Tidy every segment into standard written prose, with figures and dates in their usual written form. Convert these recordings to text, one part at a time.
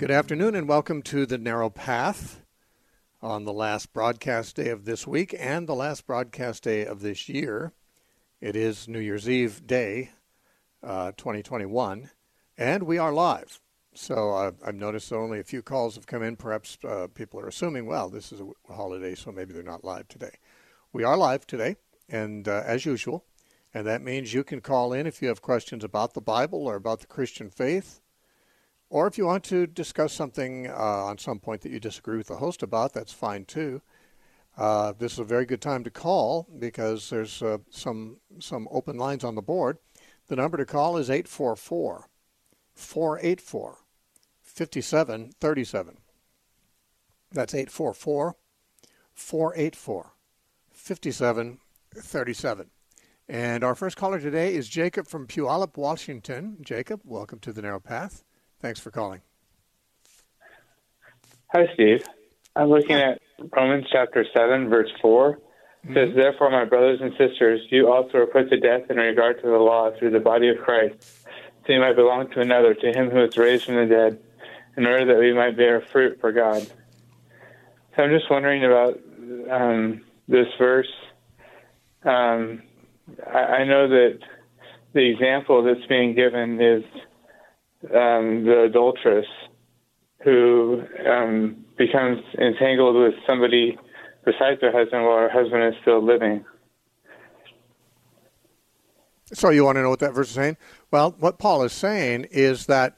Good afternoon and welcome to The Narrow Path on the last broadcast day of this week and the last broadcast day of this year. It is New Year's Eve day, 2021, and we are live. So I've noticed that only a few calls have come in. Perhaps people are assuming, well, this is a holiday, so maybe they're not live today. We are live today, and as usual, and that means you can call in if you have questions about the Bible or about the Christian faith. Or if you want to discuss something on some point that you disagree with the host about, that's fine too. This is a very good time to call because there's some open lines on the board. The number to call is 844-484-5737. That's 844-484-5737. And our first caller today is Jacob from Puyallup, Washington. Jacob, welcome to The Narrow Path. Thanks for calling. Hi, Steve. I'm looking at Romans chapter 7, verse 4. It says, "Therefore, my brothers and sisters, you also are put to death in regard to the law through the body of Christ, so you might belong to another, to him who is raised from the dead, in order that we might bear fruit for God." So I'm just wondering about this verse. I know that the example that's being given is the adulteress who becomes entangled with somebody besides her husband while her husband is still living. So you want to know what that verse is saying? Well, what Paul is saying is that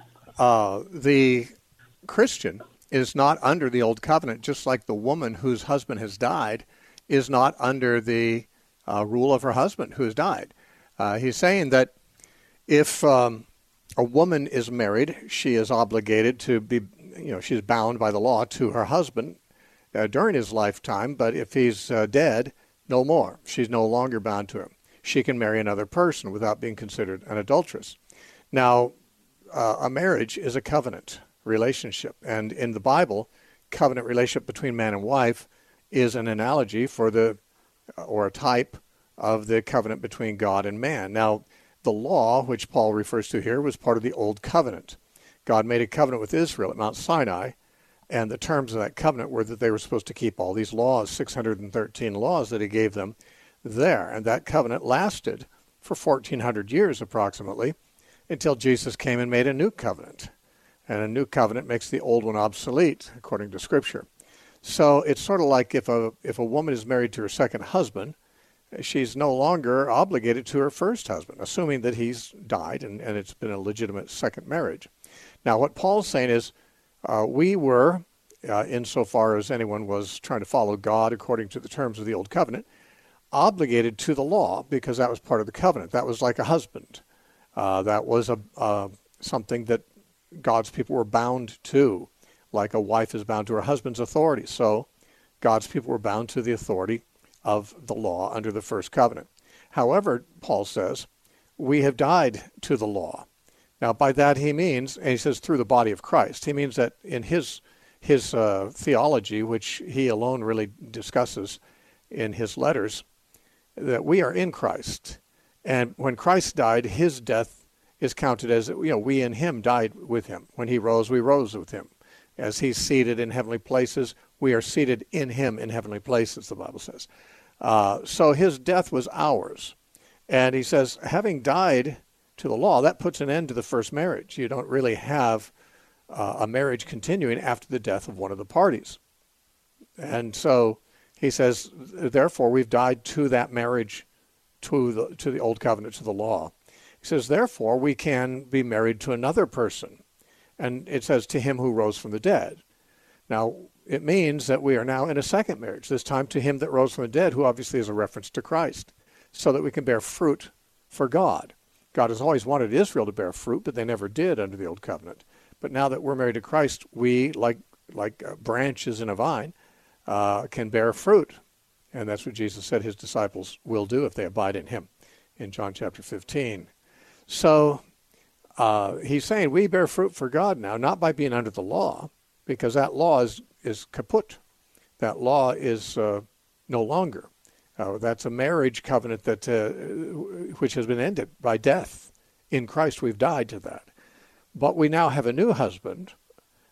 the Christian is not under the old covenant, just like the woman whose husband has died is not under the rule of her husband who has died. He's saying that if a woman is married, she is obligated to be, she's bound by the law to her husband during his lifetime, but if he's dead, no more. She's no longer bound to him. She can marry another person without being considered an adulteress. Now, a marriage is a covenant relationship, and in the Bible, covenant relationship between man and wife is an analogy for or a type of the covenant between God and man. Now, the law, which Paul refers to here, was part of the Old Covenant. God made a covenant with Israel at Mount Sinai, and the terms of that covenant were that they were supposed to keep all these laws, 613 laws that he gave them there. And that covenant lasted for 1,400 years approximately until Jesus came and made a new covenant. And a new covenant makes the old one obsolete, according to Scripture. So it's sort of like if a woman is married to her second husband, she's no longer obligated to her first husband, assuming that he's died and it's been a legitimate second marriage. Now, what Paul's saying is we were, insofar as anyone was trying to follow God according to the terms of the Old Covenant, obligated to the law because that was part of the covenant. That was like a husband. That was something that God's people were bound to, like a wife is bound to her husband's authority. So God's people were bound to the authority of the law under the first covenant. However, Paul says, we have died to the law. Now, by that he means, and he says through the body of Christ, he means that in his theology, which he alone really discusses in his letters, that we are in Christ. And when Christ died, his death is counted as, we in him died with him. When he rose, we rose with him. As he's seated in heavenly places, we are seated in him in heavenly places, the Bible says. So his death was ours. And he says, having died to the law, that puts an end to the first marriage. You don't really have a marriage continuing after the death of one of the parties. And so he says, therefore, we've died to that marriage, to the old covenant, to the law. He says, therefore, we can be married to another person. And it says, to him who rose from the dead. Now, it means that we are now in a second marriage, this time to him that rose from the dead, who obviously is a reference to Christ, so that we can bear fruit for God. God has always wanted Israel to bear fruit, but they never did under the Old Covenant. But now that we're married to Christ, we, like branches in a vine, can bear fruit. And that's what Jesus said his disciples will do if they abide in him in John chapter 15. So he's saying we bear fruit for God now, not by being under the law, because that law is kaput. That law is no longer. That's a marriage covenant that which has been ended by death. In Christ we've died to that. But we now have a new husband,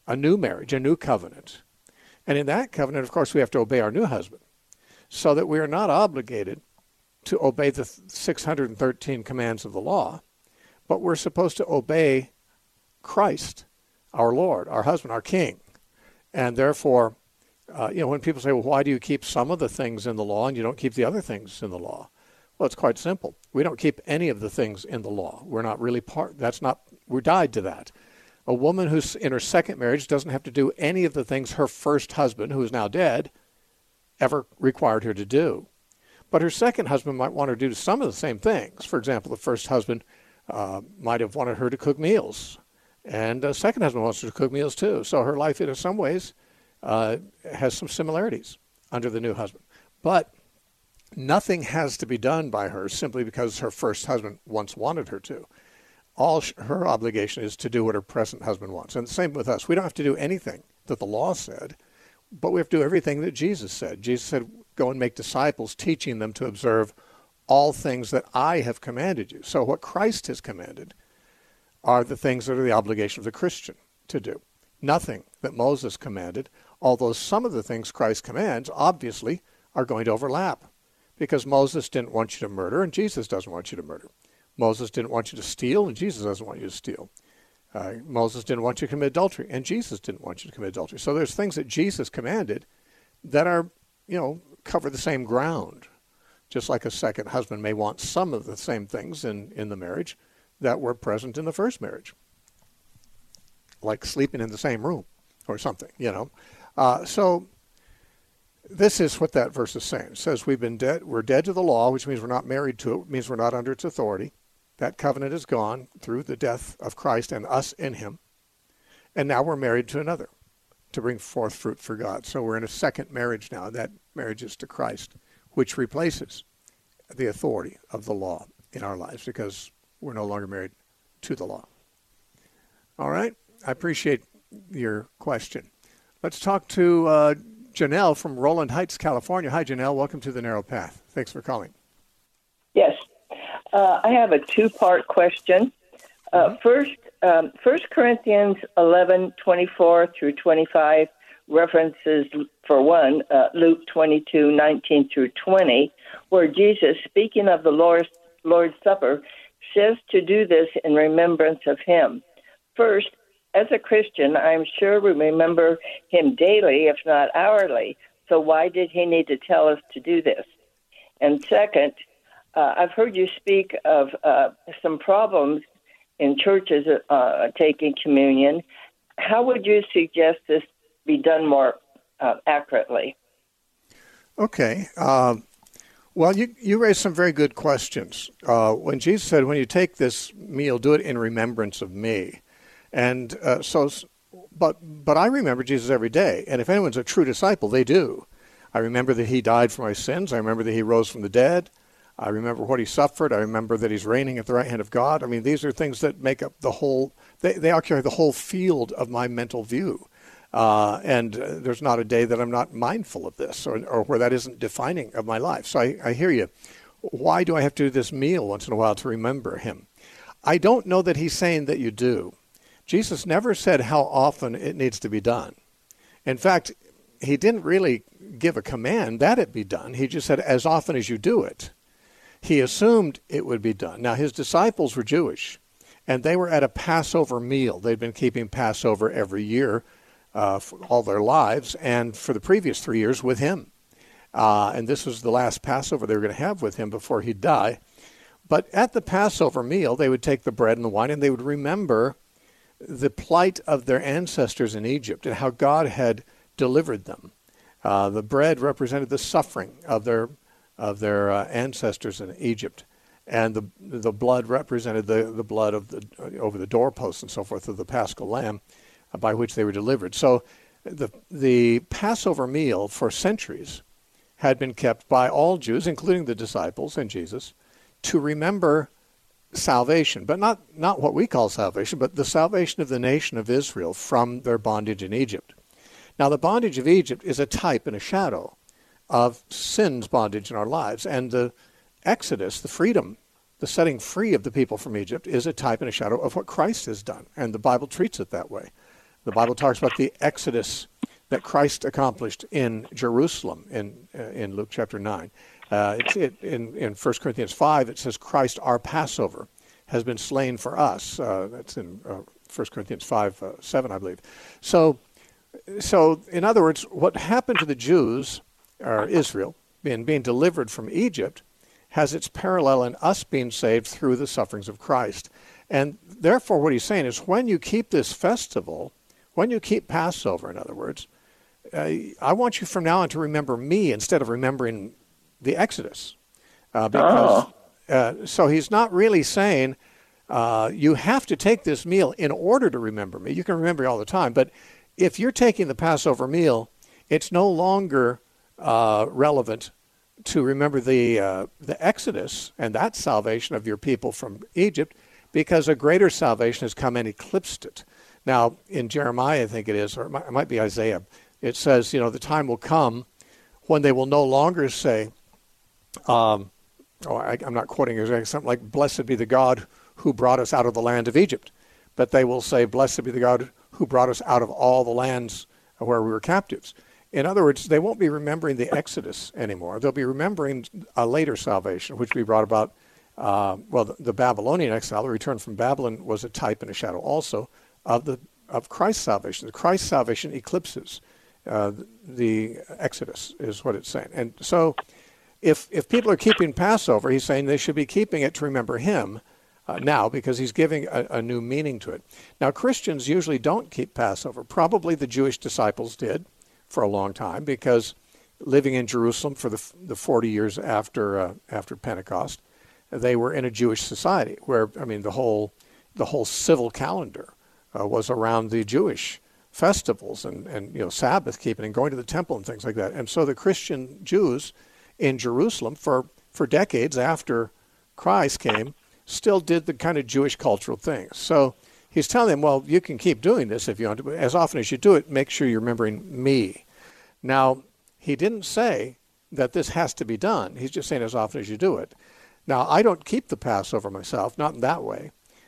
a new marriage, a new covenant. And in that covenant, of course, we have to obey our new husband, so that we are not obligated to obey the 613 commands of the law, but we're supposed to obey Christ, our Lord, our husband, our King. And therefore, when people say, well, why do you keep some of the things in the law and you don't keep the other things in the law? Well, it's quite simple. We don't keep any of the things in the law. We're not really we're tied to that. A woman who's in her second marriage doesn't have to do any of the things her first husband, who is now dead, ever required her to do. But her second husband might want her to do some of the same things. For example, the first husband might have wanted her to cook meals, and the second husband wants her to cook meals too. So her life, in some ways, has some similarities under the new husband. But nothing has to be done by her simply because her first husband once wanted her to. All her obligation is to do what her present husband wants. And the same with us. We don't have to do anything that the law said, but we have to do everything that Jesus said. Jesus said, go and make disciples, teaching them to observe all things that I have commanded you. So what Christ has commanded are the things that are the obligation of the Christian to do. Nothing that Moses commanded, although some of the things Christ commands obviously are going to overlap, because Moses didn't want you to murder and Jesus doesn't want you to murder. Moses didn't want you to steal and Jesus doesn't want you to steal. Moses didn't want you to commit adultery and Jesus didn't want you to commit adultery. So there's things that Jesus commanded that are, cover the same ground. Just like a second husband may want some of the same things in the marriage that were present in the first marriage, like sleeping in the same room or something, So this is what that verse is saying. It says we're dead to the law, which means we're not married to it, which means we're not under its authority. That covenant is gone through the death of Christ and us in him. And now we're married to another to bring forth fruit for God. So we're in a second marriage now. That marriage is to Christ, which replaces the authority of the law in our lives because we're no longer married to the law. All right. I appreciate your question. Let's talk to Janelle from Roland Heights, California. Hi, Janelle. Welcome to The Narrow Path. Thanks for calling. Yes. I have a two-part question. First, 1 Corinthians 11:24 through 25 references, for one, Luke 22:19 through 20, where Jesus, speaking of the Lord's Supper, says to do this in remembrance of him. First, as a Christian, I'm sure we remember him daily, if not hourly. So why did he need to tell us to do this? And second, I've heard you speak of some problems in churches taking communion. How would you suggest this be done more accurately? Okay. Well, you raised some very good questions. When Jesus said, when you take this meal, do it in remembrance of me. And but I remember Jesus every day. And if anyone's a true disciple, they do. I remember that he died for my sins. I remember that he rose from the dead. I remember what he suffered. I remember that he's reigning at the right hand of God. I mean, these are things that make up the whole, they occupy the whole field of my mental view. And there's not a day that I'm not mindful of this or where that isn't defining of my life. So I hear you. Why do I have to do this meal once in a while to remember him? I don't know that he's saying that you do. Jesus never said how often it needs to be done. In fact, he didn't really give a command that it be done. He just said, as often as you do it. He assumed it would be done. Now, his disciples were Jewish, and they were at a Passover meal. They'd been keeping Passover every year for all their lives, and for the previous 3 years with him. And this was the last Passover they were going to have with him before he'd die. But at the Passover meal, they would take the bread and the wine, and they would remember the plight of their ancestors in Egypt and how God had delivered them. The bread represented the suffering of their ancestors in Egypt, and the blood represented the blood of over the doorposts and so forth of the Paschal Lamb, by which they were delivered. So the Passover meal for centuries had been kept by all Jews, including the disciples and Jesus, to remember salvation, but not what we call salvation, but the salvation of the nation of Israel from their bondage in Egypt. Now, the bondage of Egypt is a type and a shadow of sin's bondage in our lives, and the Exodus, the freedom, the setting free of the people from Egypt, is a type and a shadow of what Christ has done, and the Bible treats it that way. The Bible talks about the exodus that Christ accomplished in Jerusalem in Luke chapter 9. In 1 Corinthians 5, it says, Christ, our Passover, has been slain for us. That's in 1 Corinthians 5, 7, I believe. So, in other words, what happened to the Jews, or Israel, being delivered from Egypt, has its parallel in us being saved through the sufferings of Christ. And therefore, what he's saying is, when you keep this festival, when you keep Passover, in other words, I want you from now on to remember me instead of remembering the Exodus. So he's not really saying you have to take this meal in order to remember me. You can remember me all the time, but if you're taking the Passover meal, it's no longer relevant to remember the Exodus and that salvation of your people from Egypt, because a greater salvation has come and eclipsed it. Now, in Jeremiah, I think it is, or it might be Isaiah, it says, the time will come when they will no longer say, I'm not quoting exactly, something like, blessed be the God who brought us out of the land of Egypt. But they will say, blessed be the God who brought us out of all the lands where we were captives. In other words, they won't be remembering the Exodus anymore. They'll be remembering a later salvation, which we brought about, the Babylonian exile, the return from Babylon, was a type and a shadow also of Christ's salvation. Christ's salvation eclipses the Exodus, is what it's saying. And so if people are keeping Passover, he's saying they should be keeping it to remember him now, because he's giving a new meaning to it. Now, Christians usually don't keep Passover. Probably the Jewish disciples did for a long time, because living in Jerusalem for the 40 years after Pentecost, they were in a Jewish society where, the whole civil calendar was around the Jewish festivals and Sabbath keeping and going to the temple and things like that. And so the Christian Jews in Jerusalem for decades after Christ came still did the kind of Jewish cultural things. So he's telling them, well, you can keep doing this if you want to, but as often as you do it, make sure you're remembering me. Now, he didn't say that this has to be done. He's just saying as often as you do it. Now, I don't keep the Passover myself, not in that way.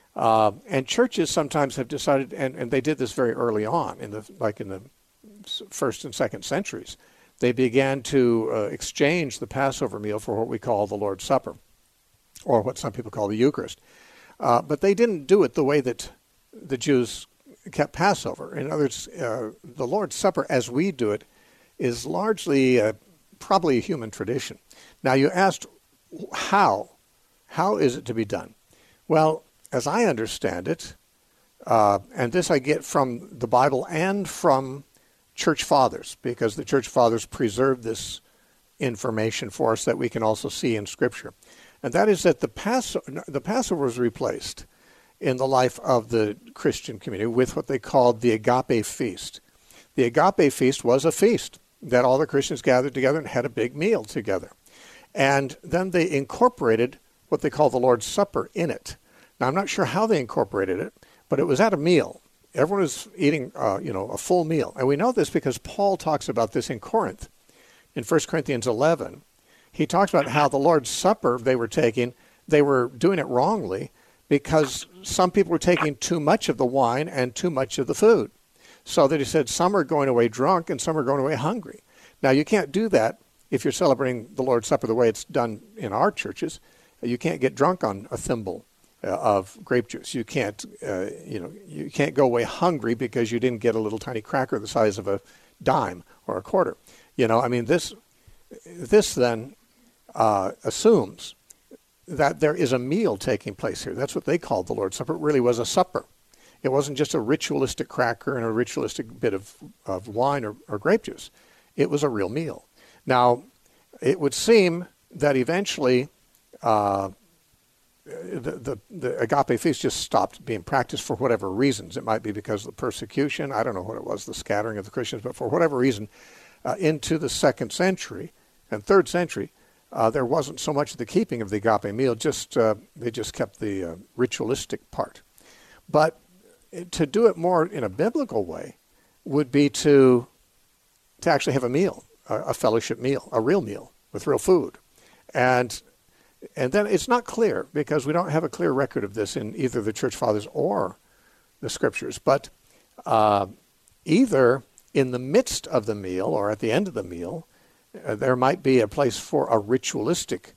And churches sometimes have decided, and they did this very early on, in the first and second centuries. They began to exchange the Passover meal for what we call the Lord's Supper, or what some people call the Eucharist. But they didn't do it the way that the Jews kept Passover. In other words, the Lord's Supper, as we do it, is largely probably a human tradition. Now, you asked, how? How is it to be done? Well, as I understand it, and this I get from the Bible and from church fathers, because the church fathers preserved this information for us that we can also see in Scripture. And that is that the Passover was replaced in the life of the Christian community with what they called the Agape Feast. The Agape Feast was a feast that all the Christians gathered together and had a big meal together. And then they incorporated what they call the Lord's Supper in it. Now, I'm not sure how they incorporated it, but it was at a meal. Everyone was eating, a full meal. And we know this because Paul talks about this in Corinth. In 1 Corinthians 11, he talks about how the Lord's Supper they were taking, they were doing it wrongly because some people were taking too much of the wine and too much of the food. So that he said some are going away drunk and some are going away hungry. Now, you can't do that if you're celebrating the Lord's Supper the way it's done in our churches. You can't get drunk on a thimble of grape juice. You can't, you can't go away hungry because you didn't get a little tiny cracker the size of a dime or a quarter. This then assumes that there is a meal taking place here. That's what they called the Lord's Supper. It really was a supper. It wasn't just a ritualistic cracker and a ritualistic bit of wine or grape juice. It was a real meal. Now, it would seem that eventually the Agape Feast just stopped being practiced for whatever reasons. It might be because of the persecution. I don't know what it was, the scattering of the Christians, but for whatever reason, into the 2nd century and 3rd century, there wasn't so much of the keeping of the agape meal. They just kept the ritualistic part. But to do it more in a biblical way would be to actually have a meal, a fellowship meal, a real meal with real food. And then it's not clear because we don't have a clear record of this in either the church fathers or the scriptures. But either in the midst of the meal or at the end of the meal, there might be a place for a ritualistic,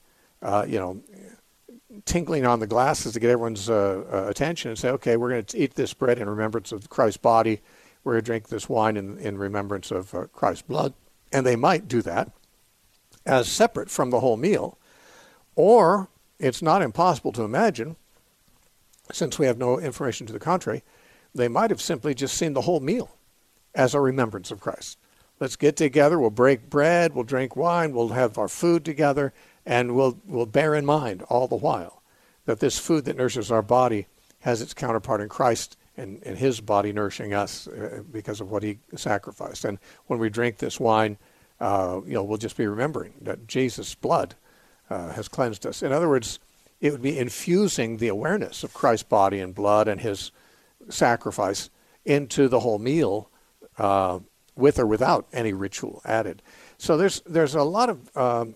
tinkling on the glasses to get everyone's attention and say, okay, we're going to eat this bread in remembrance of Christ's body. We're going to drink this wine in remembrance of Christ's blood. And they might do that as separate from the whole meal. Or it's not impossible to imagine, since we have no information to the contrary, they might have simply just seen the whole meal as a remembrance of Christ. Let's get together, we'll break bread, we'll drink wine, we'll have our food together, and we'll bear in mind all the while that this food that nourishes our body has its counterpart in Christ and his body nourishing us because of what he sacrificed. And when we drink this wine, we'll just be remembering that Jesus' blood has cleansed us. In other words, it would be infusing the awareness of Christ's body and blood and his sacrifice into the whole meal, with or without any ritual added. So there's a lot of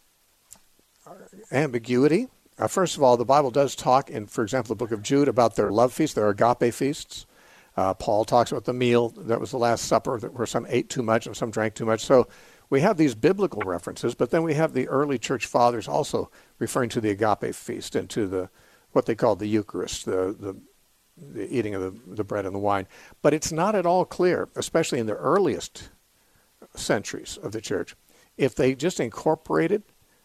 ambiguity. First of all, the Bible does talk in, for example, the book of Jude about their love feasts, their agape feasts. Paul talks about the meal that was the Last Supper, where some ate too much and some drank too much. So we have these biblical references, but then we have the early church fathers also referring to the agape feast and to what they called the Eucharist, the eating of the bread and the wine. But it's not at all clear, especially in the earliest centuries of the church, if they just incorporated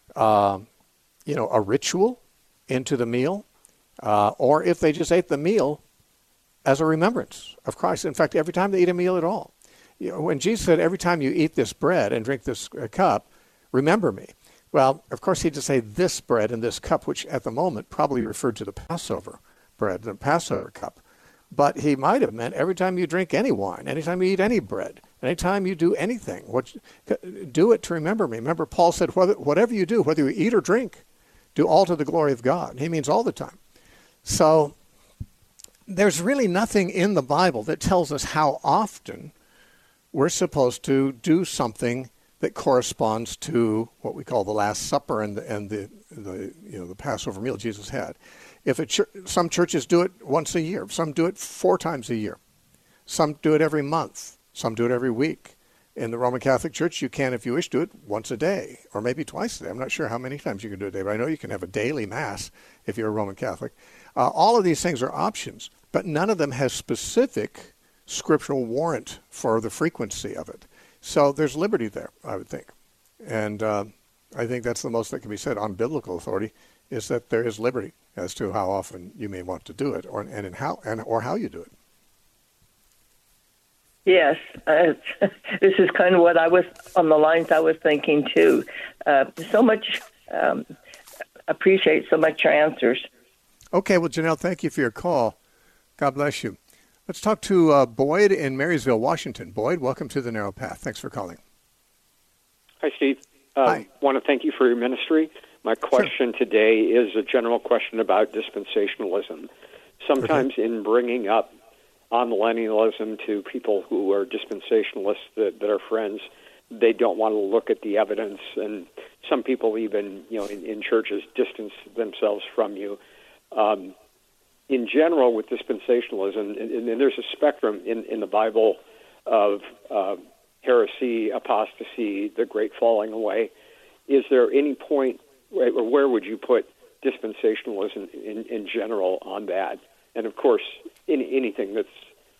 a ritual into the meal, or if they just ate the meal as a remembrance of Christ. In fact, every time they eat a meal at all. When Jesus said, every time you eat this bread and drink this cup, remember me. Well, of course, he'd just say this bread and this cup, which at the moment probably referred to the Passover bread, the Passover cup. But he might have meant every time you drink any wine, anytime you eat any bread, anytime you do anything, do it to remember me. Remember, Paul said, whatever you do, whether you eat or drink, do all to the glory of God. He means all the time. So there's really nothing in the Bible that tells us how often we're supposed to do something that corresponds to what we call the Last Supper and the Passover meal Jesus had. Some churches do it once a year, some do it 4 times a year, some do it every month, some do it every week. In the Roman Catholic Church, you can, if you wish, do it once a day or maybe twice a day. I'm not sure how many times you can do it a day, but I know you can have a daily Mass if you're a Roman Catholic. All of these things are options, but none of them has specific scriptural warrant for the frequency of it. So there's liberty there, I would think. And I think that's the most that can be said on biblical authority, is that there is liberty as to how often you may want to do it or how you do it. Yes, this is kind of what I was, on the lines I was thinking too. So much, appreciate so much your answers. Okay, well, Janelle, thank you for your call. God bless you. Let's talk to Boyd in Marysville, Washington. Boyd, welcome to The Narrow Path. Thanks for calling. Hi, Steve. Hi. Want to thank you for your ministry. My question today is a general question about dispensationalism. Sometimes in bringing up amillennialism to people who are dispensationalists that are friends, they don't want to look at the evidence, and some people even, in churches, distance themselves from you. In general, with dispensationalism, and there's a spectrum in the Bible of heresy, apostasy, the great falling away. Is there any point, or where would you put dispensationalism in general on that? And of course, anything that's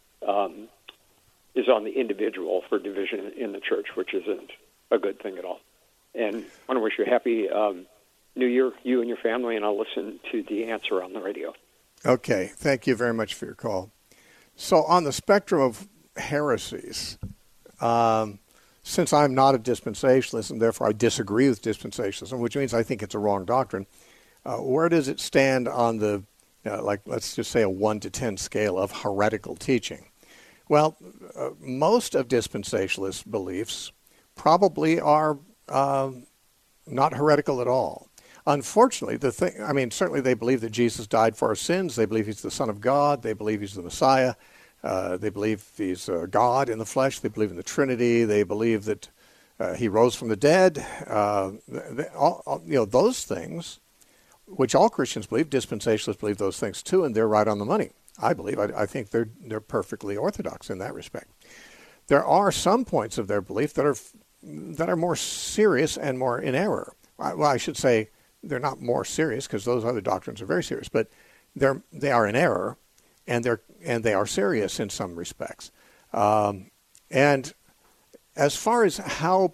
is on the individual for division in the church, which isn't a good thing at all. And I want to wish you a happy New Year, you and your family, and I'll listen to the answer on the radio. Okay, thank you very much for your call. So on the spectrum of heresies, since I'm not a dispensationalist and therefore I disagree with dispensationalism, which means I think it's a wrong doctrine, where does it stand on the, let's just say a 1 to 10 scale of heretical teaching? Well, most of dispensationalist beliefs probably are not heretical at all. Unfortunately, certainly they believe that Jesus died for our sins. They believe he's the Son of God. They believe he's the Messiah. They believe he's God in the flesh. They believe in the Trinity. They believe that he rose from the dead. Those things, which all Christians believe, dispensationalists believe those things too, and they're right on the money. I believe. I think they're perfectly orthodox in that respect. there are some points of their belief that are more serious and more in error. Well, I should say they're not more serious, because those other doctrines are very serious, but they are in error, and they are serious in some respects. And as far as how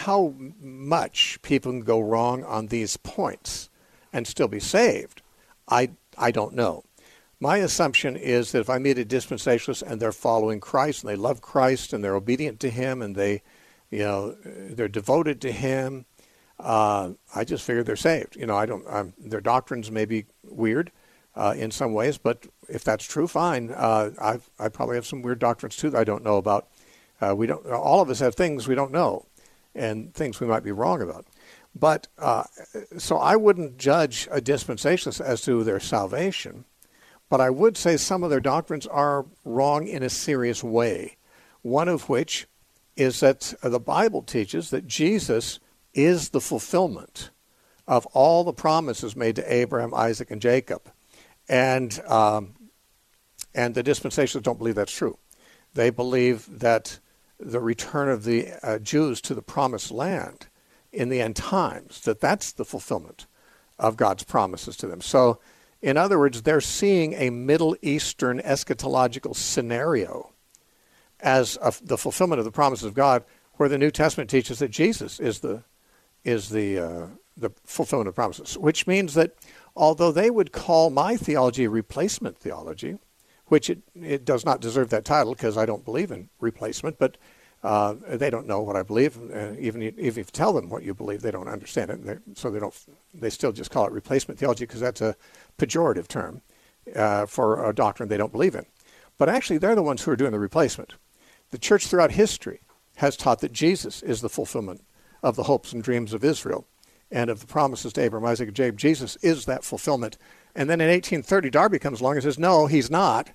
much people can go wrong on these points and still be saved, I don't know. My assumption is that if I meet a dispensationalist and they're following Christ and they love Christ and they're obedient to Him and they're devoted to Him, I just figure they're saved. Their doctrines may be weird in some ways, but if that's true, fine. I probably have some weird doctrines too that I don't know about. All of us have things we don't know, and things we might be wrong about. But so I wouldn't judge a dispensationalist as to their salvation, but I would say some of their doctrines are wrong in a serious way. One of which is that the Bible teaches that Jesus is the fulfillment of all the promises made to Abraham, Isaac, and Jacob. And the dispensationalists don't believe that's true. They believe that the return of the Jews to the promised land in the end times, that's the fulfillment of God's promises to them. So, in other words, they're seeing a Middle Eastern eschatological scenario as the fulfillment of the promises of God, where the New Testament teaches that Jesus is the fulfillment of promises, which means that although they would call my theology a replacement theology, which it does not deserve that title because I don't believe in replacement, but they don't know what I believe. Even if you tell them what you believe, they don't understand it. So they still just call it replacement theology because that's a pejorative term for a doctrine they don't believe in. But actually, they're the ones who are doing the replacement. The church throughout history has taught that Jesus is the fulfillment of the hopes and dreams of Israel and of the promises to Abraham, Isaac, and Jacob. Jesus is that fulfillment. And then in 1830, Darby comes along and says, no, he's not.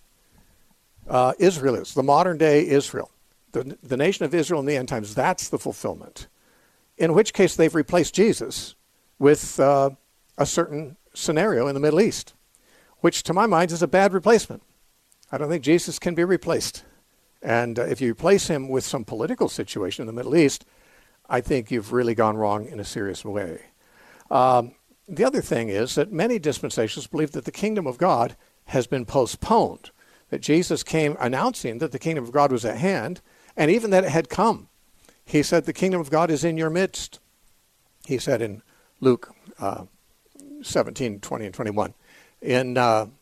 Israel is. The modern day Israel. The nation of Israel in the end times, that's the fulfillment. In which case they've replaced Jesus with a certain scenario in the Middle East, which to my mind is a bad replacement. I don't think Jesus can be replaced. And if you replace him with some political situation in the Middle East, I think you've really gone wrong in a serious way. The other thing is that many dispensationalists believe that the kingdom of God has been postponed, that Jesus came announcing that the kingdom of God was at hand, and even that it had come. He said, the kingdom of God is in your midst. He said in Luke 17, 20, and 21. In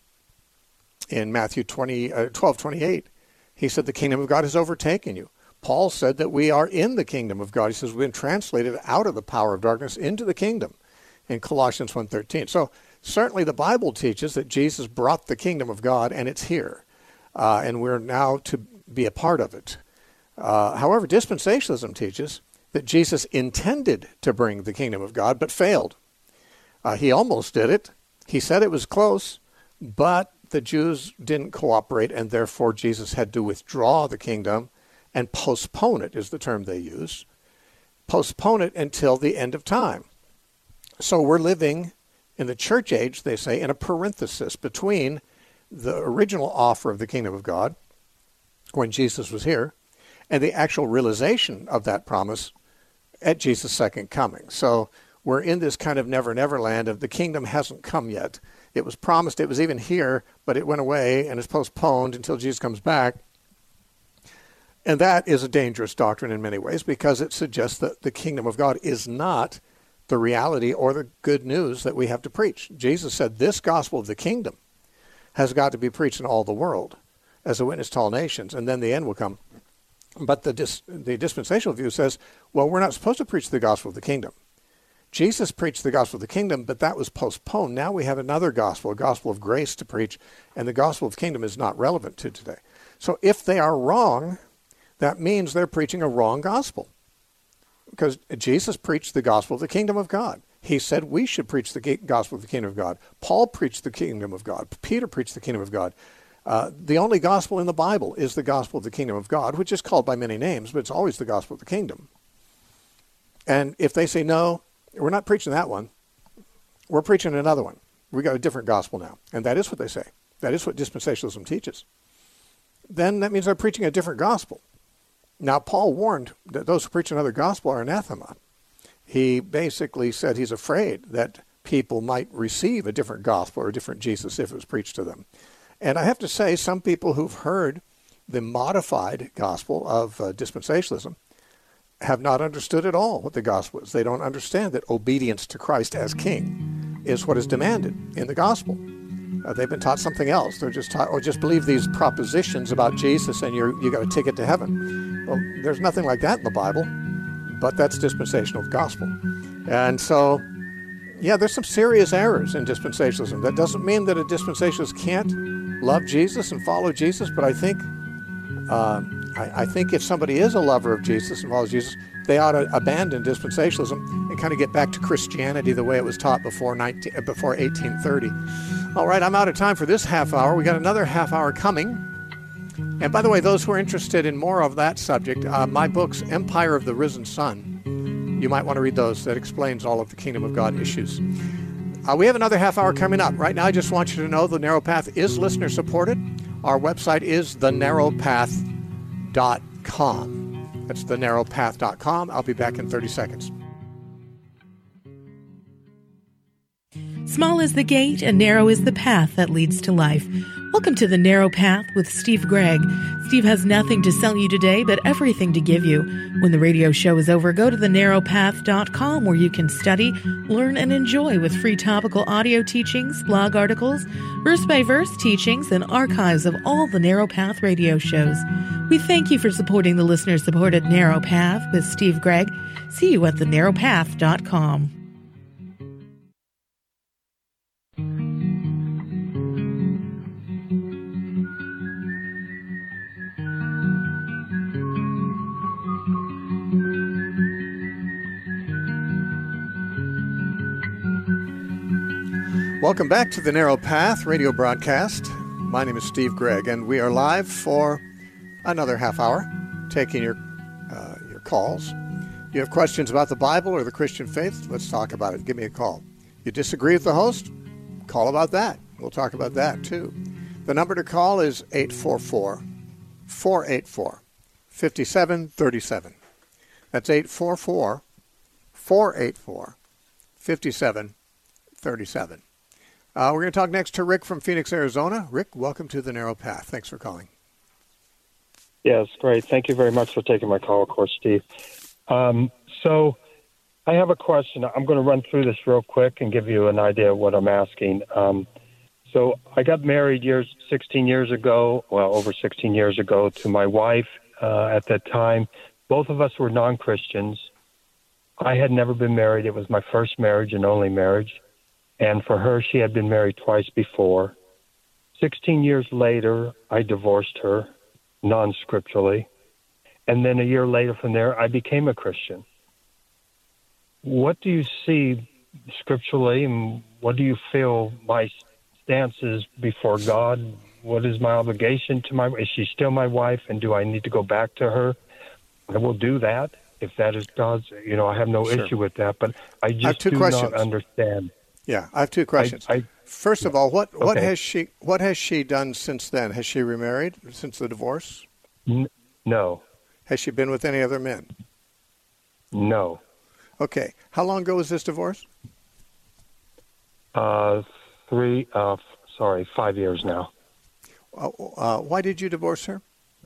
Matthew 12:28, he said, the kingdom of God has overtaken you. Paul said that we are in the kingdom of God. He says we've been translated out of the power of darkness into the kingdom in Colossians 1:13. So certainly the Bible teaches that Jesus brought the kingdom of God, and it's here. And we're now to be a part of it. However, dispensationalism teaches that Jesus intended to bring the kingdom of God, but failed. He almost did it. He said it was close, but the Jews didn't cooperate, and therefore Jesus had to withdraw the kingdom and postpone it, is the term they use. Postpone it until the end of time. So we're living in the church age, they say, in a parenthesis between the original offer of the kingdom of God, when Jesus was here, and the actual realization of that promise at Jesus' second coming. So we're in this kind of never land of the kingdom hasn't come yet. It was promised, it was even here, but it went away and is postponed until Jesus comes back. And that is a dangerous doctrine in many ways because it suggests that the kingdom of God is not the reality or the good news that we have to preach. Jesus said this gospel of the kingdom has got to be preached in all the world as a witness to all nations, and then the end will come. But the dispensational view says, well, we're not supposed to preach the gospel of the kingdom. Jesus preached the gospel of the kingdom, but that was postponed. Now we have another gospel, a gospel of grace to preach, and the gospel of the kingdom is not relevant to today. So if they are wrong, that means they're preaching a wrong gospel. Because Jesus preached the gospel of the kingdom of God. He said we should preach the gospel of the kingdom of God. Paul preached the kingdom of God. Peter preached the kingdom of God. The only gospel in the Bible is the gospel of the kingdom of God, which is called by many names, but it's always the gospel of the kingdom. And if they say, no, we're not preaching that one, we're preaching another one. We've got a different gospel now. And that is what they say. That is what dispensationalism teaches. Then that means they're preaching a different gospel. Now, Paul warned that those who preach another gospel are anathema. He basically said he's afraid that people might receive a different gospel or a different Jesus if it was preached to them. And I have to say, some people who've heard the modified gospel of dispensationalism have not understood at all what the gospel is. They don't understand that obedience to Christ as king is what is demanded in the gospel. They've been taught something else. They're just taught, or just believe these propositions about Jesus and you got a ticket to heaven. Well, there's nothing like that in the Bible, but that's dispensational gospel. And so, yeah, there's some serious errors in dispensationalism. That doesn't mean that a dispensationalist can't love Jesus and follow Jesus, but I think if somebody is a lover of Jesus and follows Jesus, they ought to abandon dispensationalism and kind of get back to Christianity the way it was taught before 1830. All right, I'm out of time for this half hour. We got another half hour coming. And by the way, those who are interested in more of that subject, my books, Empire of the Risen Sun, you might want to read those. That explains all of the Kingdom of God issues. We have another half hour coming up. Right now, I just want you to know The Narrow Path is listener supported. Our website is thenarrowpath.com. That's thenarrowpath.com. I'll be back in 30 seconds. Small is the gate and narrow is the path that leads to life. Welcome to The Narrow Path with Steve Gregg. Steve has nothing to sell you today, but everything to give you. When the radio show is over, go to thenarrowpath.com where you can study, learn, and enjoy with free topical audio teachings, blog articles, verse-by-verse teachings, and archives of all the Narrow Path radio shows. We thank you for supporting the listener-supported Narrow Path with Steve Gregg. See you at thenarrowpath.com. Welcome back to the Narrow Path radio broadcast. My name is Steve Gregg, and we are live for another half hour, taking your calls. You have questions about the Bible or the Christian faith? Let's talk about it. Give me a call. You disagree with the host? Call about that. We'll talk about that, too. The number to call is 844-484-5737. That's 844-484-5737. We're going to talk next to Rick from Phoenix, Arizona. Rick, welcome to the Narrow Path. Thanks for calling. Yes, great. Thank you very much for taking my call, of course, Steve. So I have a question. I'm going to run through this real quick and give you an idea of what I'm asking. So I got married over 16 years ago, to my wife at that time. Both of us were non-Christians. I had never been married. It was my first marriage and only marriage. And for her, she had been married twice before. 16 years later, I divorced her, non-scripturally. And then a year later from there, I became a Christian. What do you see scripturally, and what do you feel my stance is before God? What is my obligation to is she still my wife, and do I need to go back to her? I will do that if that is God's. I have no issue with that, but I just do not understand. Yeah, I have two questions. First of all, what has she done since then? Has she remarried since the divorce? No. Has she been with any other men? No. Okay. How long ago was this divorce? 5 years now. Why did you divorce her?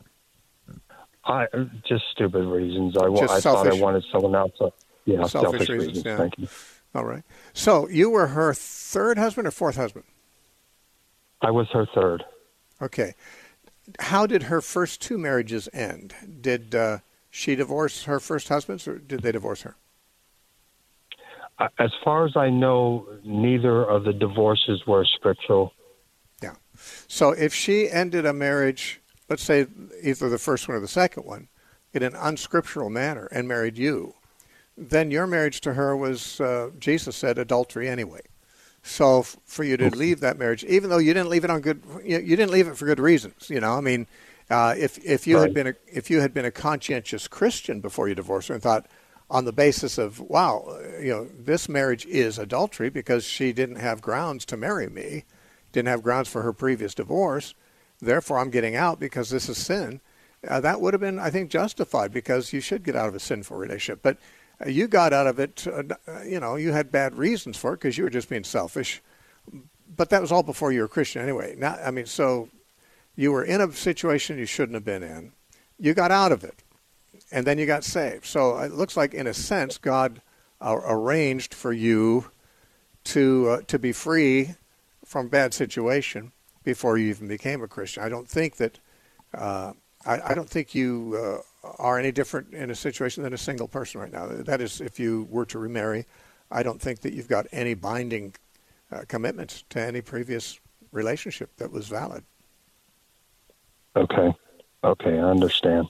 Just stupid reasons. I thought I wanted someone else. Selfish reasons. Yeah. Thank you. All right. So you were her third husband or fourth husband? I was her third. Okay. How did her first two marriages end? Did she divorce her first husbands, or did they divorce her? As far as I know, neither of the divorces were scriptural. Yeah. So if she ended a marriage, let's say either the first one or the second one, in an unscriptural manner and married you, then your marriage to her was, Jesus said, adultery anyway. So for you to leave that marriage, even though you didn't leave it you didn't leave it for good reasons. If you had been a conscientious Christian before you divorced her and thought, on the basis of, this marriage is adultery because she didn't have grounds to marry me, didn't have grounds for her previous divorce, therefore I'm getting out because this is sin. that would have been, I think, justified, because you should get out of a sinful relationship. But you got out of it, you had bad reasons for it because you were just being selfish. But that was all before you were a Christian anyway. Now, so you were in a situation you shouldn't have been in. You got out of it, and then you got saved. So it looks like, in a sense, God arranged for you to be free from bad situation before you even became a Christian. I don't think that I don't think you are any different in a situation than a single person right now. That is, if you were to remarry, I don't think that you've got any binding commitments to any previous relationship that was valid. Okay, I understand.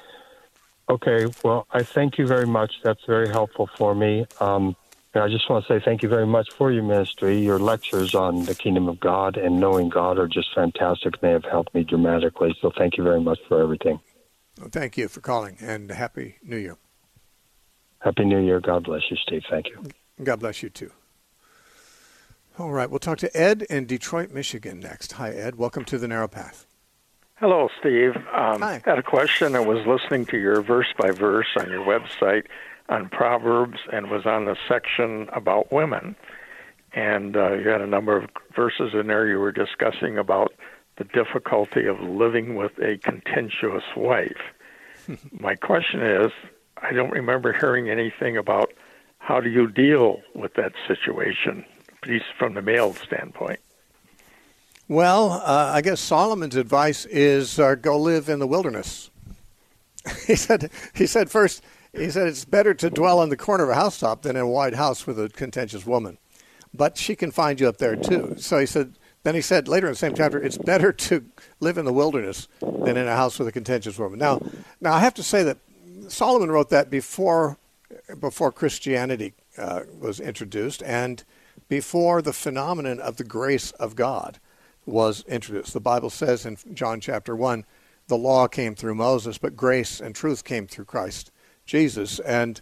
Okay, well, I thank you very much. That's very helpful for me. And I just want to say thank you very much for your ministry. Your lectures on the kingdom of God and knowing God are just fantastic. They have helped me dramatically. So thank you very much for everything. Well, thank you for calling, and Happy New Year. Happy New Year. God bless you, Steve. Thank you. God bless you, too. All right, we'll talk to Ed in Detroit, Michigan next. Hi, Ed. Welcome to The Narrow Path. Hello, Steve. Hi. I had a question. I was listening to your verse-by-verse on your website on Proverbs, and was on the section about women. And you had a number of verses in there you were discussing about the difficulty of living with a contentious wife. My question is, I don't remember hearing anything about how do you deal with that situation, at least from the male standpoint. Well, I guess Solomon's advice is go live in the wilderness. He said first, it's better to dwell on the corner of a housetop than in a wide house with a contentious woman. But she can find you up there too. So he said later in the same chapter, it's better to live in the wilderness than in a house with a contentious woman. Now I have to say that Solomon wrote that before Christianity was introduced, and before the phenomenon of the grace of God was introduced. The Bible says in John chapter 1, the law came through Moses, but grace and truth came through Christ Jesus. And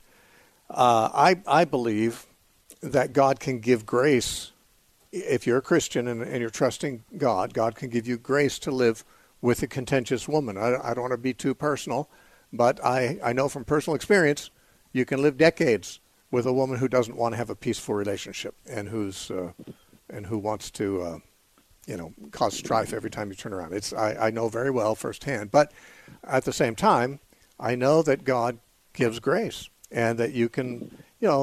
I believe that God can give grace. If you're a Christian and you're trusting God, God can give you grace to live with a contentious woman. I don't want to be too personal, but I know from personal experience, you can live decades with a woman who doesn't want to have a peaceful relationship and who wants to cause strife every time you turn around. I know very well firsthand. But at the same time, I know that God gives grace, and that you can,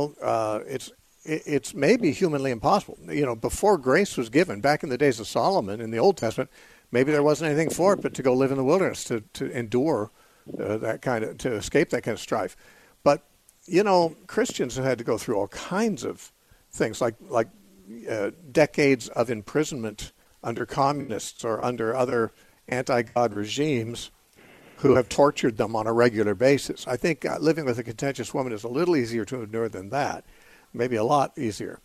it's maybe humanly impossible. Before grace was given, back in the days of Solomon in the Old Testament, maybe there wasn't anything for it but to go live in the wilderness to endure to escape that kind of strife. But Christians have had to go through all kinds of things, like decades of imprisonment under communists or under other anti-God regimes who have tortured them on a regular basis. I think living with a contentious woman is a little easier to endure than that, maybe a lot easier.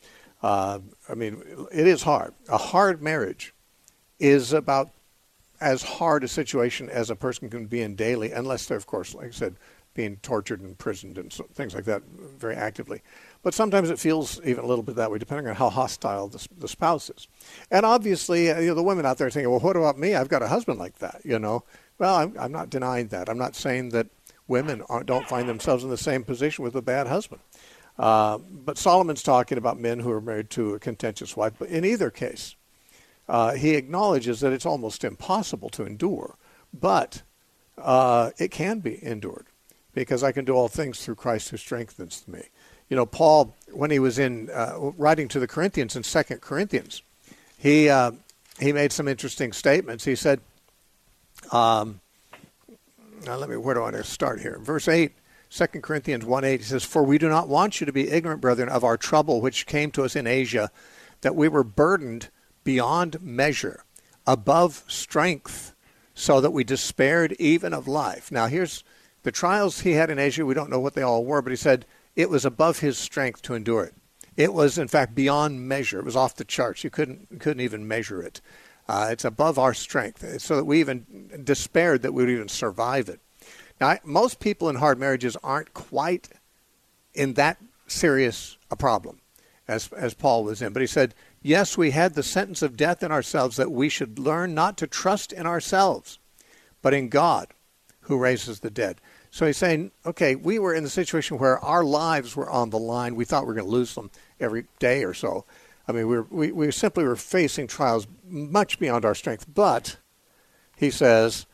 It is hard. A hard marriage is about as hard a situation as a person can be in daily, unless they're, of course, like I said, being tortured and imprisoned and things like that very actively. But sometimes it feels even a little bit that way, depending on how hostile the spouse is. And obviously, the women out there are thinking, well, what about me? I've got a husband like that, Well, I'm not denying that. I'm not saying that women don't find themselves in the same position with a bad husband. But Solomon's talking about men who are married to a contentious wife. But in either case, he acknowledges that it's almost impossible to endure. But it can be endured, because I can do all things through Christ who strengthens me. Paul, when he was in writing to the Corinthians in 2 Corinthians, he made some interesting statements. He said, where do I want to start here? Verse 8, 2 Corinthians 1:8, he says, "For we do not want you to be ignorant, brethren, of our trouble which came to us in Asia, that we were burdened beyond measure, above strength, so that we despaired even of life." Now here's the trials he had in Asia. We don't know what they all were, but he said it was above his strength to endure it. It was, in fact, beyond measure. It was off the charts. You couldn't even measure it. It's above our strength, so that we even despaired that we would even survive it. Now, most people in hard marriages aren't quite in that serious a problem as Paul was in. But he said, yes, we had the sentence of death in ourselves, that we should learn not to trust in ourselves, but in God, who raises the dead. So he's saying, okay, we were in the situation where our lives were on the line. We thought we were going to lose them every day or so. I mean, we simply were facing trials much beyond our strength. But he says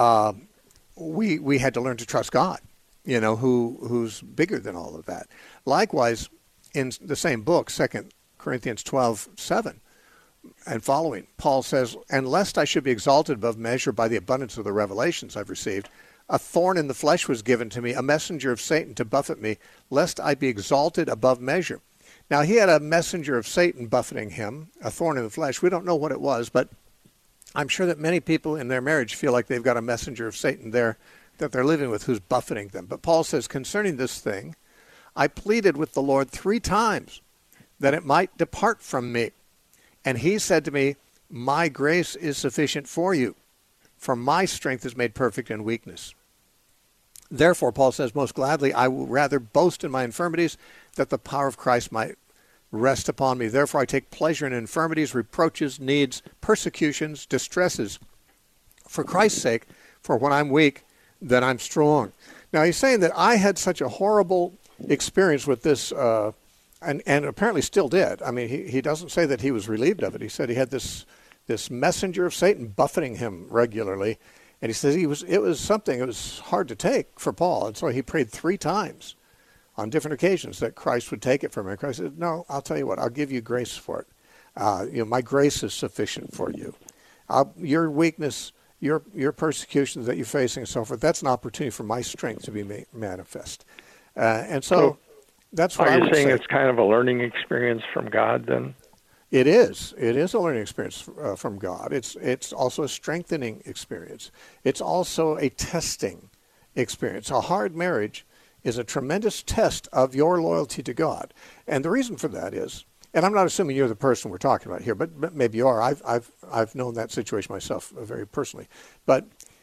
we had to learn to trust God, who's bigger than all of that. Likewise, in the same book, 2 Corinthians 12:7 and following, Paul says, "And lest I should be exalted above measure by the abundance of the revelations I've received, a thorn in the flesh was given to me, a messenger of Satan to buffet me, lest I be exalted above measure." Now, he had a messenger of Satan buffeting him, a thorn in the flesh. We don't know what it was, but I'm sure that many people in their marriage feel like they've got a messenger of Satan there that they're living with who's buffeting them. But Paul says, concerning this thing, I pleaded with the Lord 3 times that it might depart from me. And he said to me, my grace is sufficient for you, for my strength is made perfect in weakness. Therefore, Paul says, most gladly, I will rather boast in my infirmities, that the power of Christ might rest upon me. Therefore, I take pleasure in infirmities, reproaches, needs, persecutions, distresses, for Christ's sake, for when I'm weak, then I'm strong. Now, he's saying that I had such a horrible experience with this, and apparently still did. I mean, he doesn't say that he was relieved of it. He said he had this messenger of Satan buffeting him regularly. And he says it was something that was hard to take for Paul. And so he prayed 3 times on different occasions that Christ would take it from him. And Christ said, no, I'll tell you what, I'll give you grace for it. My grace is sufficient for you. Your weakness, your persecutions that you're facing and so forth, that's an opportunity for my strength to be manifest. And so that's what I would say. Are you saying it's kind of a learning experience from God then? It is. It is a learning experience from God. It's also a strengthening experience. It's also a testing experience. A hard marriage is a tremendous test of your loyalty to God. And the reason for that is, and I'm not assuming you're the person we're talking about here, but maybe you are. I've known that situation myself very personally. But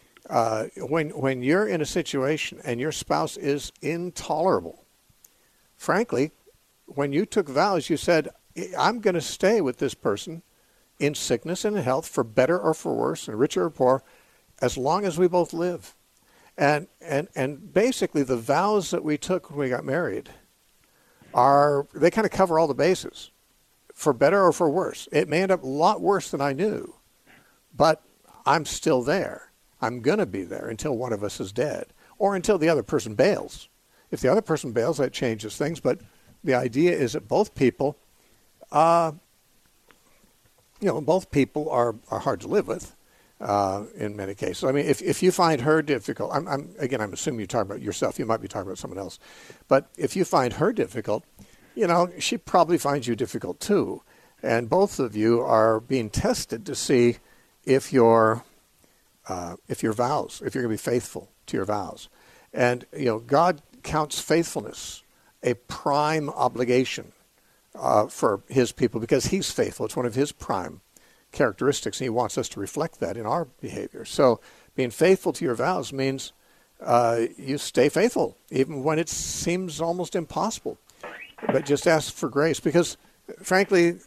when you're in a situation and your spouse is intolerable, frankly, when you took vows, you said, I'm going to stay with this person in sickness and in health, for better or for worse, and richer or poor, as long as we both live. And basically the vows that we took when we got married they kind of cover all the bases, for better or for worse. It may end up a lot worse than I knew, but I'm still there. I'm going to be there until one of us is dead, or until the other person bails. If the other person bails, that changes things, but the idea is that both people both people are hard to live with in many cases. I mean, if you find her difficult, I'm assuming you're talking about yourself. You might be talking about someone else. But if you find her difficult, she probably finds you difficult too. And both of you are being tested to see if your vows, if you're going to be faithful to your vows. And, God counts faithfulness a prime obligation for his people, because he's faithful. It's one of his prime characteristics, and he wants us to reflect that in our behavior. So being faithful to your vows means you stay faithful, even when it seems almost impossible. But just ask for grace, because frankly,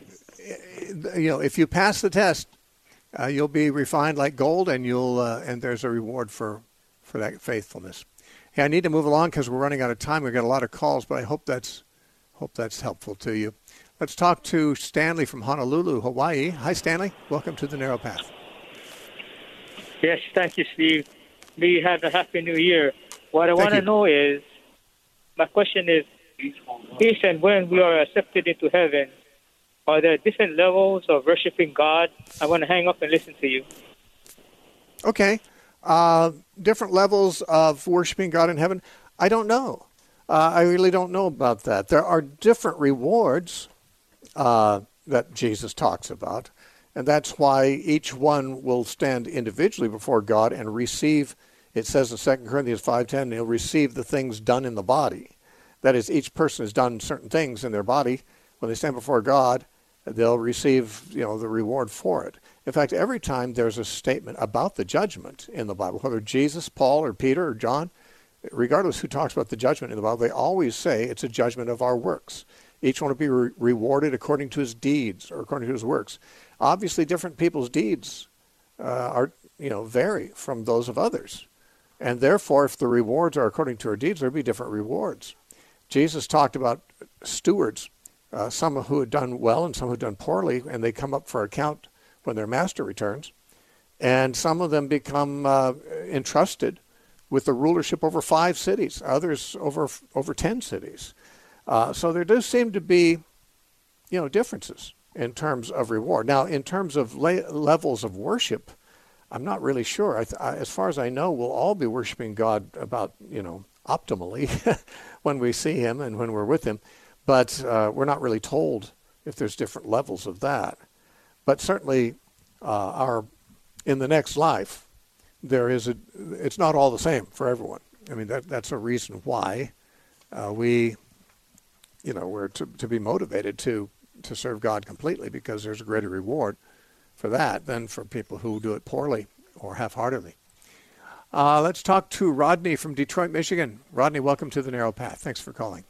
if you pass the test, you'll be refined like gold, and and there's a reward for that faithfulness. Hey, I need to move along because we're running out of time. We've got a lot of calls, but I hope that's helpful to you. Let's talk to Stanley from Honolulu, Hawaii. Hi, Stanley. Welcome to the Narrow Path. Yes, thank you, Steve. May you have a Happy New Year. What I want to know is, my question is, if and when we are accepted into heaven, are there different levels of worshiping God? I want to hang up and listen to you. Okay. Different levels of worshiping God in heaven? I don't know. I really don't know about that. There are different rewards that Jesus talks about, and that's why each one will stand individually before God and receive, it says in 2 Corinthians 5:10, he'll receive the things done in the body. That is, each person has done certain things in their body. When they stand before God, they'll receive, the reward for it. In fact, every time there's a statement about the judgment in the Bible, whether Jesus, Paul, or Peter, or John, regardless who talks about the judgment in the Bible, they always say it's a judgment of our works. Each one will be rewarded according to his deeds or according to his works. Obviously, different people's deeds vary from those of others. And therefore, if the rewards are according to our deeds, there'll be different rewards. Jesus talked about stewards, some who had done well and some who had done poorly, and they come up for account when their master returns. And some of them become entrusted with the rulership over 5 cities, others over 10 cities. So there does seem to be, differences in terms of reward. Now, in terms of levels of worship, I'm not really sure. As far as I know, we'll all be worshiping God about, optimally when we see him and when we're with him. But we're not really told if there's different levels of that. But certainly in the next life, it's not all the same for everyone. I mean, that's a reason why we're to be motivated to serve God completely, because there's a greater reward for that than for people who do it poorly or half-heartedly. Let's talk to Rodney from Detroit, Michigan. Rodney, welcome to the Narrow Path. Thanks for calling.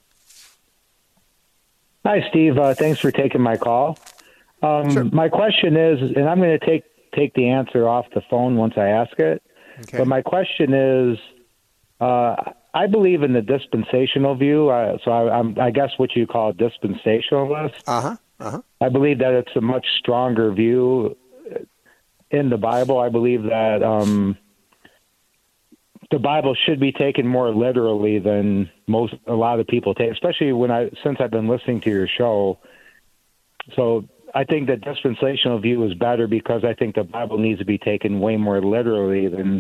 Hi, Steve. Thanks for taking my call. Sure. My question is, and I'm going to take the answer off the phone once I ask it. Okay. But my question is, I believe in the dispensational view. I'm, I guess, what you call a dispensationalist. I believe that it's a much stronger view in the Bible. I believe that the Bible should be taken more literally than a lot of people take, especially since I've been listening to your show. So I think the dispensational view is better because I think the Bible needs to be taken way more literally than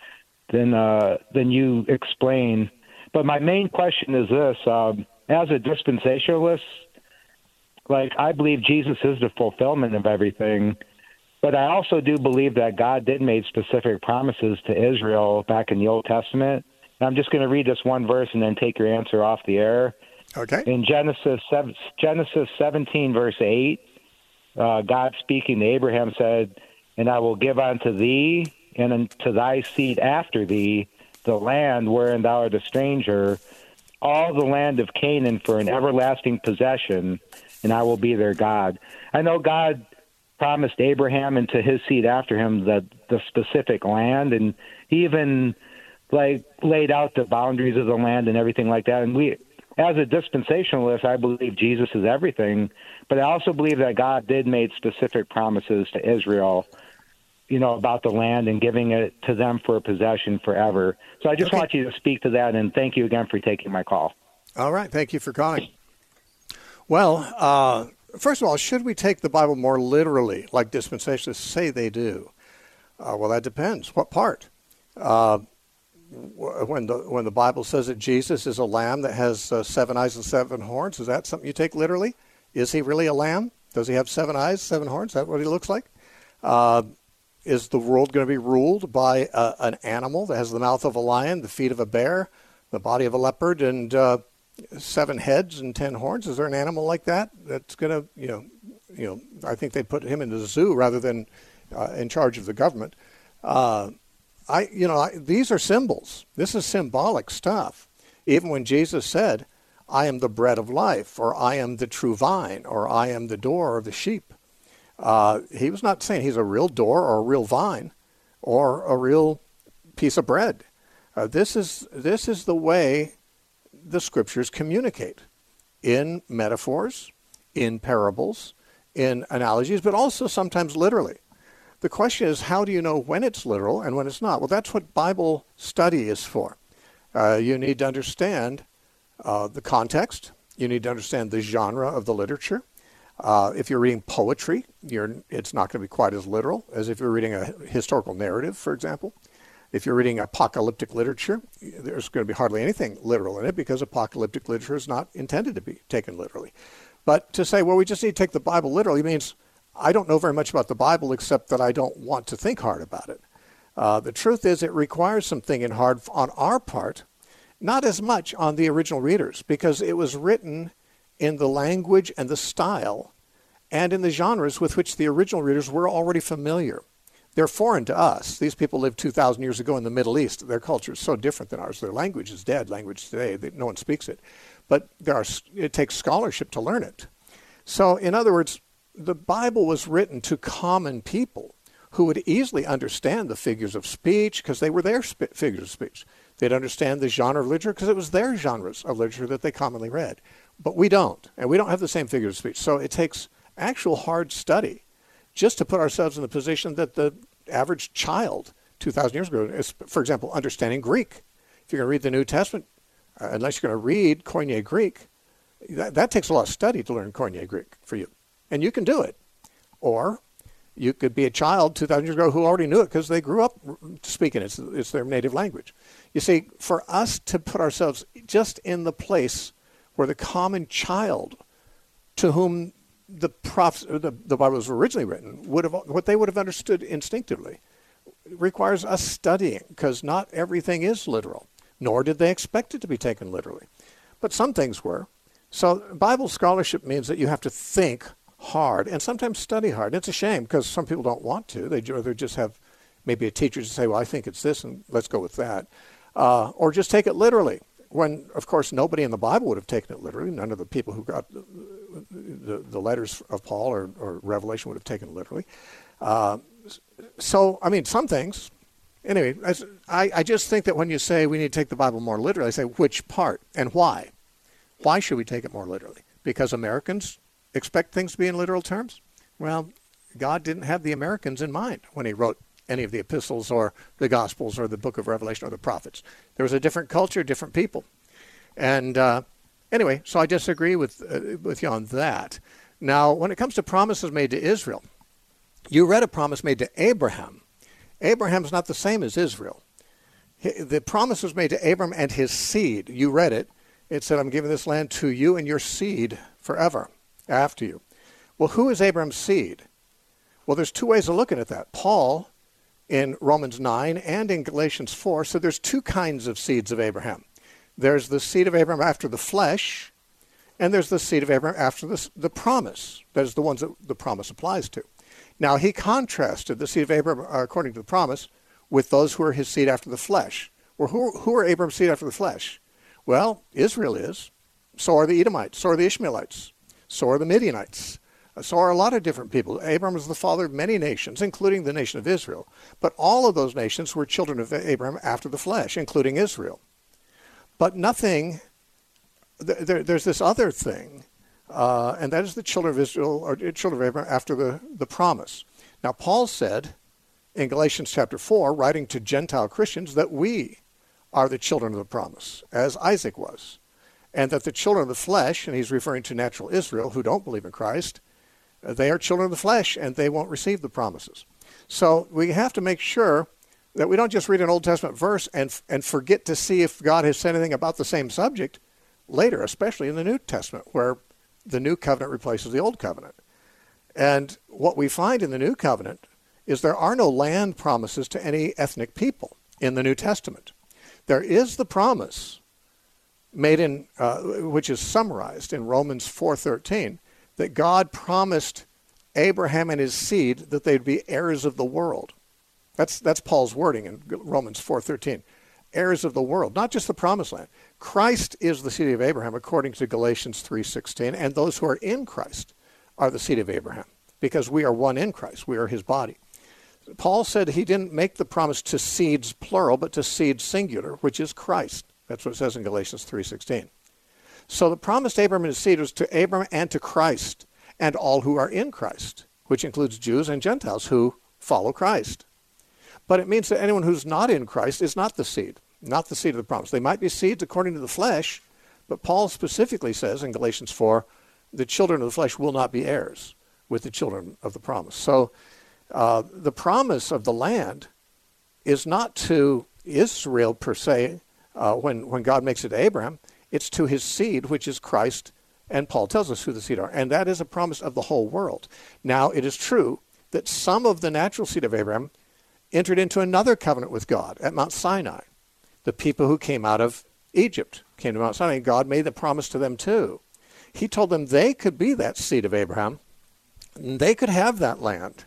you explain. But my main question is this: as a dispensationalist, I believe Jesus is the fulfillment of everything. But I also do believe that God did make specific promises to Israel back in the Old Testament. And I'm just going to read this one verse and then take your answer off the air. Okay. In Genesis 17, verse 8, God speaking to Abraham said, "And I will give unto thee and unto thy seed after thee the land wherein thou art a stranger, all the land of Canaan for an everlasting possession, and I will be their God." I know God promised Abraham and to his seed after him the specific land, and he even laid out the boundaries of the land and everything like that. And we, as a dispensationalist, I believe Jesus is everything, but I also believe that God did make specific promises to Israel, about the land and giving it to them for a possession forever. So I just want you to speak to that, and thank you again for taking my call. All right. Thank you for calling. Well, first of all, should we take the Bible more literally, like dispensationalists say they do? Well, that depends. What part? When the Bible says that Jesus is a lamb that has 7 eyes and 7 horns, is that something you take literally? Is he really a lamb? Does he have 7 eyes, 7 horns? Is that what he looks like? Is the world going to be ruled by an animal that has the mouth of a lion, the feet of a bear, the body of a leopard, and 7 heads and 10 horns? Is there an animal like that that's going to, I think they put him in the zoo rather than in charge of the government. These are symbols. This is symbolic stuff. Even when Jesus said, "I am the bread of life," or "I am the true vine," or "I am the door of the sheep," he was not saying he's a real door or a real vine or a real piece of bread. This is the way the Scriptures communicate, in metaphors, in parables, in analogies, but also sometimes literally. The question is, how do you know when it's literal and when it's not? Well, that's what Bible study is for. You need to understand the context. You need to understand the genre of the literature. If you're reading poetry, it's not going to be quite as literal as if you're reading a historical narrative, for example. If you're reading apocalyptic literature, there's going to be hardly anything literal in it because apocalyptic literature is not intended to be taken literally. But to say, well, we just need to take the Bible literally means I don't know very much about the Bible except that I don't want to think hard about it. The truth is it requires some thinking hard on our part, not as much on the original readers, because it was written in the language and the style and in the genres with which the original readers were already familiar. They're foreign to us. These people lived 2,000 years ago in the Middle East. Their culture is so different than ours. Their language is dead language today. No one speaks it. But it takes scholarship to learn it. So, in other words, the Bible was written to common people who would easily understand the figures of speech because they were their figures of speech. They'd understand the genre of literature because it was their genres of literature that they commonly read. But we don't, and we don't have the same figures of speech. So it takes actual hard study just to put ourselves in the position that the average child 2,000 years ago is, for example, understanding Greek. If you're going to read the New Testament, unless you're going to read Koine Greek, that takes a lot of study to learn Koine Greek for you. And you can do it. Or you could be a child 2,000 years ago who already knew it because they grew up speaking it. It's their native language. You see, for us to put ourselves just in the place where the common child to whom the Bible was originally written, what they would have understood instinctively, requires us studying, because not everything is literal, nor did they expect it to be taken literally. But some things were. So Bible scholarship means that you have to think hard and sometimes study hard. It's a shame because some people don't want to. They just have maybe a teacher to say, well, I think it's this, and let's go with that. Or just take it literally, when, of course, nobody in the Bible would have taken it literally. None of the people who got the letters of Paul or Revelation would have taken it literally. So, I mean, some things. Anyway, I just think that when you say we need to take the Bible more literally, I say which part and why? Why should we take it more literally? Because Americans expect things to be in literal terms? Well, God didn't have the Americans in mind when he wrote any of the epistles or the Gospels or the book of Revelation or the prophets. There was a different culture, different people. And anyway, so I disagree with you on that. Now, when it comes to promises made to Israel, you read a promise made to Abraham. Abraham's not the same as Israel. The promise was made to Abram and his seed. You read it. It said, I'm giving this land to you and your seed forever after you. Well, who is Abram's seed? Well, there's two ways of looking at that. Paul, in Romans 9 and in Galatians 4, said there's two kinds of seeds of Abraham. There's the seed of Abraham after the flesh, and there's the seed of Abraham after the promise. That is the ones that the promise applies to. Now, he contrasted the seed of Abraham according to the promise with those who are his seed after the flesh. Well, who are Abraham's seed after the flesh? Well, Israel is. So are the Edomites. So are the Ishmaelites. So are the Midianites. So are a lot of different people. Abraham was the father of many nations, including the nation of Israel. But all of those nations were children of Abraham after the flesh, including Israel. But nothing, there's this other thing, and that is the children of Israel, or children of Abraham after the promise. Now, Paul said in Galatians chapter 4, writing to Gentile Christians, that we are the children of the promise, as Isaac was. And that the children of the flesh, and he's referring to natural Israel who don't believe in Christ, they are children of the flesh and they won't receive the promises. So we have to make sure that we don't just read an Old Testament verse and forget to see if God has said anything about the same subject later, especially in the New Testament, where the New Covenant replaces the Old Covenant. And what we find in the New Covenant is there are no land promises to any ethnic people in the New Testament. There is the promise made in, which is summarized in Romans 4:13, that God promised Abraham and his seed that they'd be heirs of the world. That's Paul's wording in Romans 4:13. Heirs of the world, not just the promised land. Christ is the seed of Abraham according to Galatians 3:16, and those who are in Christ are the seed of Abraham, because we are one in Christ. We are his body. Paul said he didn't make the promise to seeds plural, but to seeds singular, which is Christ. That's what it says in Galatians 3:16. So the promise to Abraham and his seed was to Abraham and to Christ, and all who are in Christ, which includes Jews and Gentiles who follow Christ. But it means that anyone who's not in Christ is not the seed of the promise. They might be seeds according to the flesh, but Paul specifically says in Galatians 4, the children of the flesh will not be heirs with the children of the promise. So the promise of the land is not to Israel per se when God makes it to Abraham. It's to his seed, which is Christ, and Paul tells us who the seed are. And that is a promise of the whole world. Now, it is true that some of the natural seed of Abraham entered into another covenant with God at Mount Sinai. The people who came out of Egypt came to Mount Sinai, and God made the promise to them too. He told them they could be that seed of Abraham, and they could have that land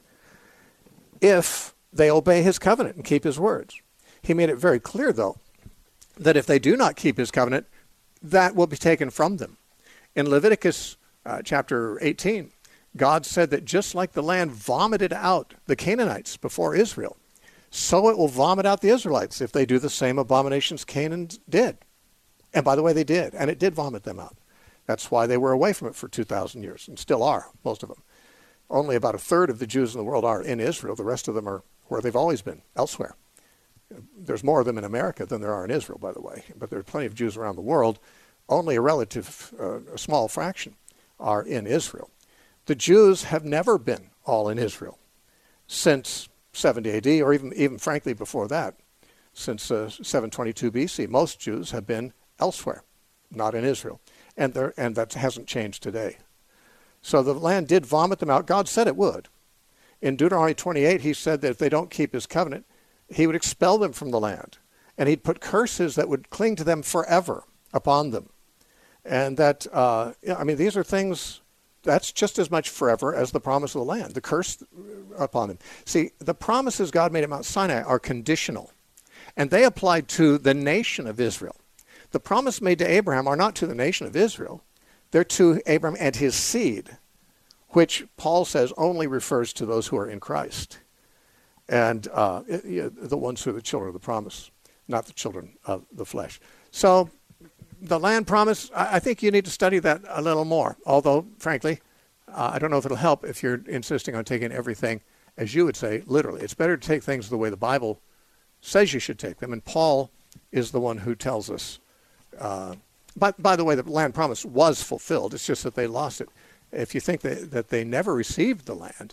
if they obey his covenant and keep his words. He made it very clear, though, that if they do not keep his covenant, that will be taken from them. In Leviticus chapter 18, God said that just like the land vomited out the Canaanites before Israel, so it will vomit out the Israelites if they do the same abominations Canaan did. And by the way, they did, and it did vomit them out. That's why they were away from it for 2,000 years, and still are, most of them. Only about a third of the Jews in the world are in Israel. The rest of them are where they've always been, elsewhere. There's more of them in America than there are in Israel, by the way, but there are plenty of Jews around the world. Only a small fraction are in Israel. The Jews have never been all in Israel since 70 AD, or even frankly before that, since 722 BC. Most Jews have been elsewhere, not in Israel, and that hasn't changed today. So the land did vomit them out. God said it would. In Deuteronomy 28, he said that if they don't keep his covenant, he would expel them from the land, and he'd put curses that would cling to them forever upon them. And that, these are things, that's just as much forever as the promise of the land, the curse upon them. See, the promises God made at Mount Sinai are conditional, and they applied to the nation of Israel. The promise made to Abraham are not to the nation of Israel. They're to Abraham and his seed, which Paul says only refers to those who are in Christ. And the ones who are the children of the promise, not the children of the flesh. So the land promise, I think you need to study that a little more. Although, frankly, I don't know if it'll help if you're insisting on taking everything, as you would say, literally. It's better to take things the way the Bible says you should take them. And Paul is the one who tells us. By the way, the land promise was fulfilled. It's just that they lost it. If you think that they never received the land,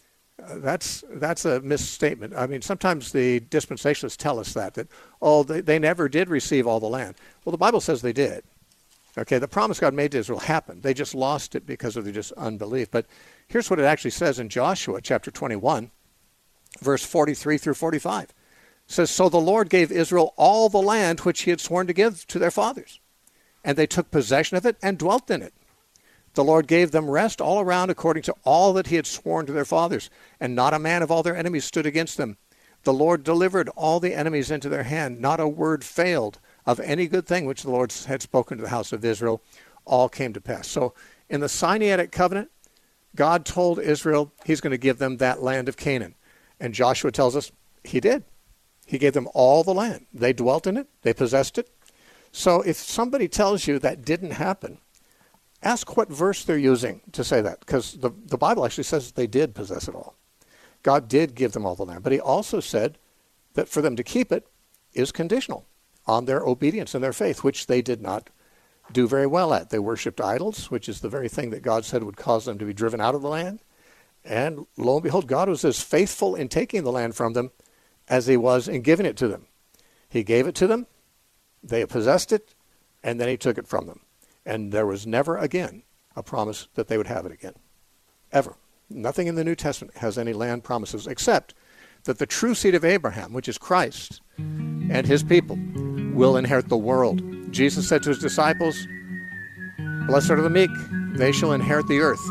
that's a misstatement. I mean, sometimes the dispensationalists tell us that they never did receive all the land. Well, the Bible says they did. Okay, the promise God made to Israel happened. They just lost it because of their just unbelief. But here's what it actually says in Joshua chapter 21, verse 43 through 45. It says, "So the Lord gave Israel all the land which he had sworn to give to their fathers, and they took possession of it and dwelt in it. The Lord gave them rest all around according to all that he had sworn to their fathers, and not a man of all their enemies stood against them. The Lord delivered all the enemies into their hand. Not a word failed of any good thing which the Lord had spoken to the house of Israel. All came to pass." So in the Sinaitic covenant, God told Israel he's going to give them that land of Canaan. And Joshua tells us he did. He gave them all the land. They dwelt in it. They possessed it. So if somebody tells you that didn't happen, ask what verse they're using to say that, because the Bible actually says they did possess it all. God did give them all the land, but he also said that for them to keep it is conditional on their obedience and their faith, which they did not do very well at. They worshipped idols, which is the very thing that God said would cause them to be driven out of the land. And lo and behold, God was as faithful in taking the land from them as he was in giving it to them. He gave it to them, they possessed it, and then he took it from them. And there was never again a promise that they would have it again. Ever. Nothing in the New Testament has any land promises except that the true seed of Abraham, which is Christ, and his people will inherit the world. Jesus said to his disciples, "Blessed are the meek, they shall inherit the earth."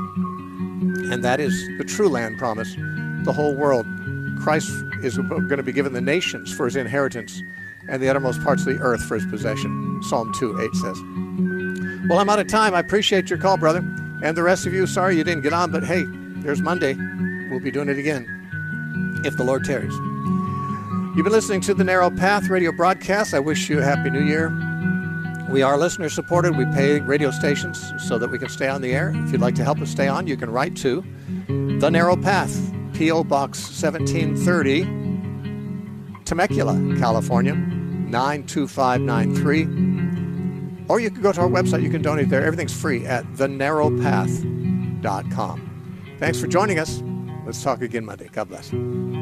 And that is the true land promise, the whole world. Christ is going to be given the nations for his inheritance and the uttermost parts of the earth for his possession. Psalm 2:8 says. Well, I'm out of time. I appreciate your call, brother. And the rest of you, sorry you didn't get on, but hey, there's Monday. We'll be doing it again, if the Lord tarries. You've been listening to the Narrow Path radio broadcast. I wish you a Happy New Year. We are listener-supported. We pay radio stations so that we can stay on the air. If you'd like to help us stay on, you can write to The Narrow Path, P.O. Box 1730, Temecula, California, 92593. Or you can go to our website. You can donate there. Everything's free at thenarrowpath.com. Thanks for joining us. Let's talk again Monday. God bless.